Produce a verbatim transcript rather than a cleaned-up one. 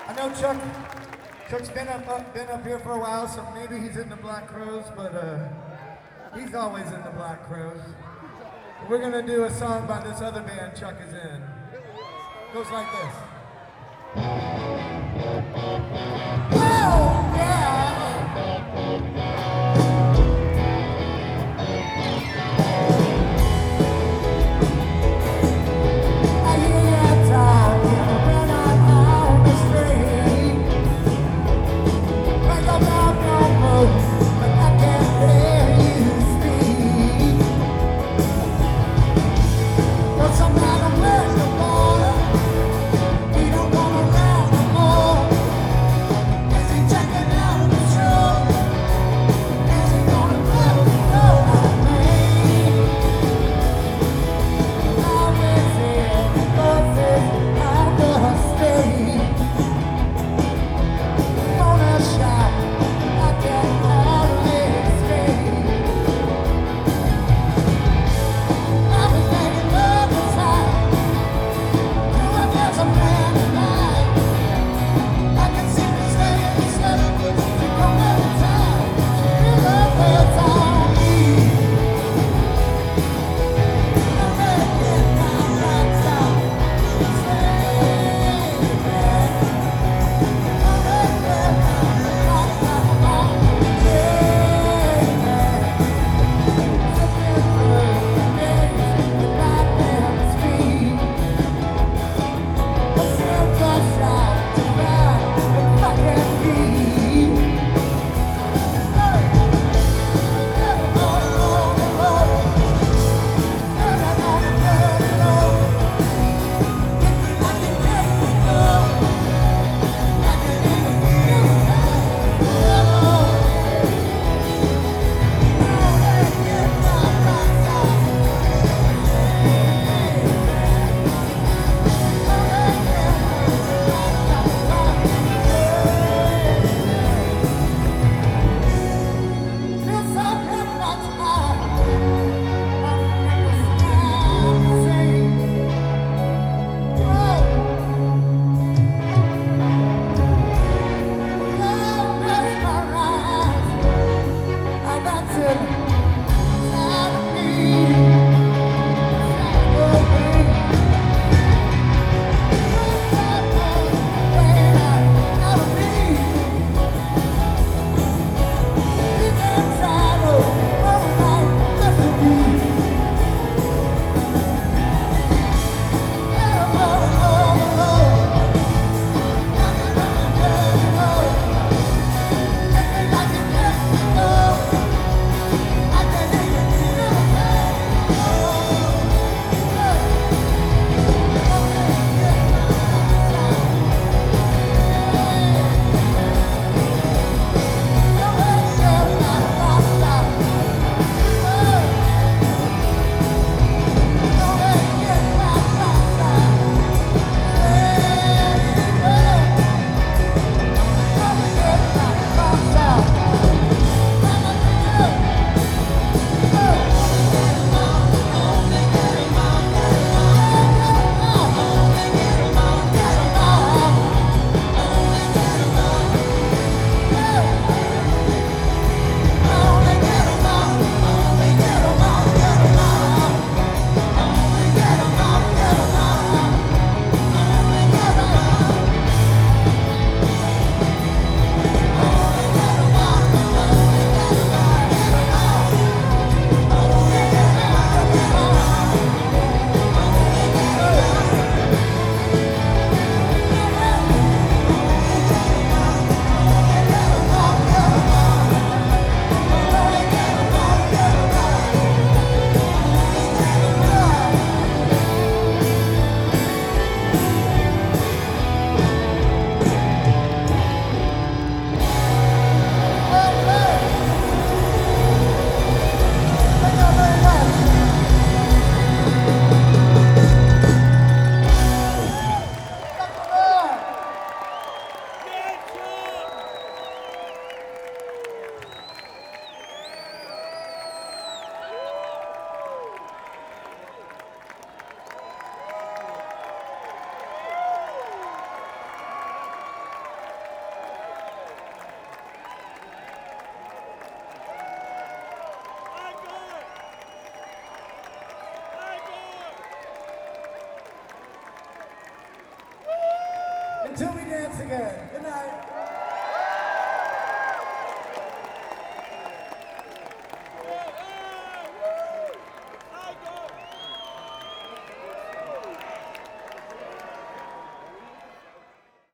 I know Chuck. Chuck's been up, up been up here for a while, so maybe he's in the Black Crowes, but uh, he's always in the Black Crowes. We're gonna do a song by this other band Chuck is in. Goes like this. Oh yeah. What's the matter with the boy? He don't wanna run. until we dance again. Good night.